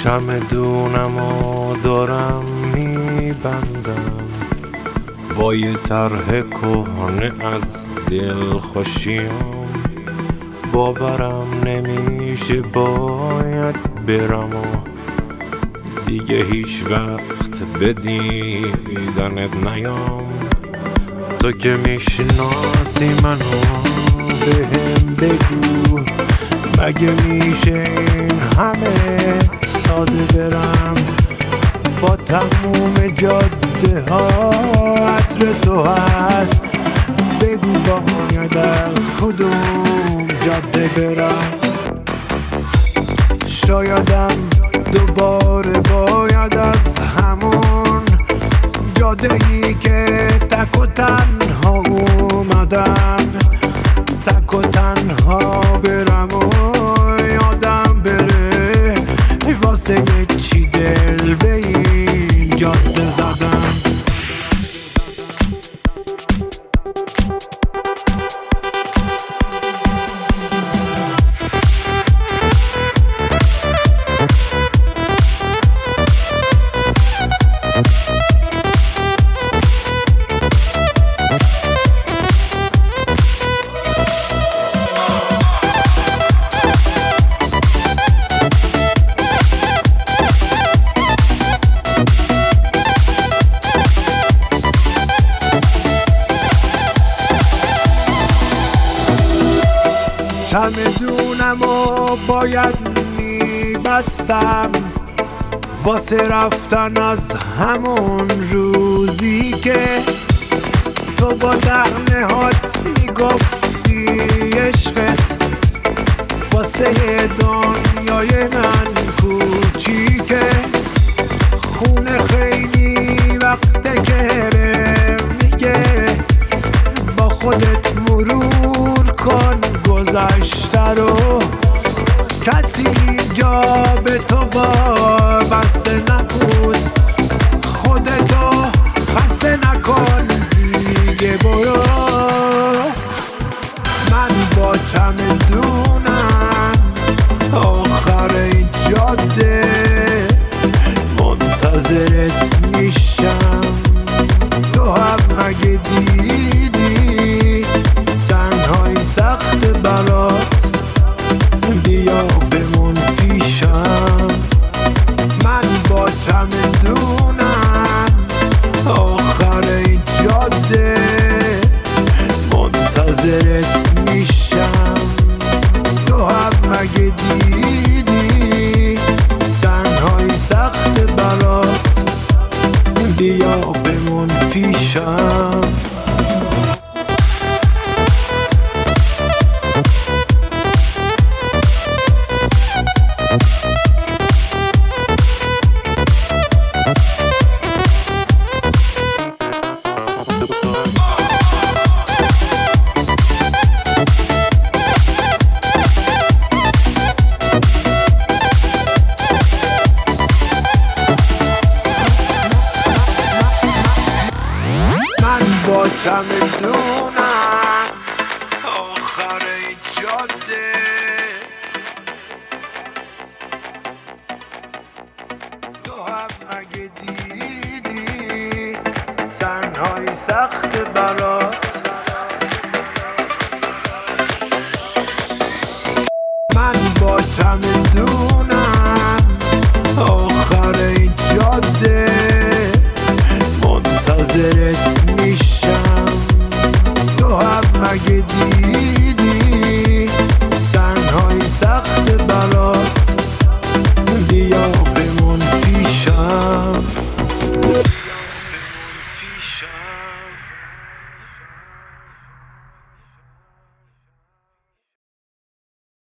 چمدونم و دارم میبندم با یه طرح کهنه از دل خوشیام. باورم نمیشه باید برم و دیگه هیچ وقت به دیدنت نیام. تو که میشناسی منو بهم بگو مگه میشه این همه ساده برم با تموم جاده ها عطر تو هست. بگو باید از کدوم جاده برم. شایدم دوباره باید از همون جاده‌ای که تک و تنها اومدم تک و تنها برم و یادم بره واسه چی دل به این جاده زدم. چمدونم و باید میبستم واسه رفتن از همون روزی که تو با دهنهات میگفتی عشقت واسه دنیای من کوچیکه. خونه خیلی وقته که میگه با خودت مرور کن گذشته رو. کسی جا به تو وابسته نبود خودتو خسته نکن دیگه برو. من با چمدونم آخر این جاده منتظرت میشم. تو هم مگه دیدی تنهایی سخت برات بیا بمون پیشم. من با چمدونم آخر این جاده منتظرت میشم. تو هم مگه دیدی تنهایی سخت برات بیا بمون پیشم. با چمدونم آخر این جاده تو هم مگه دیدی تنهایی سخت برات. من با چمدونم آخر این جاده منتظرت میشم. تو هم مگه دیدی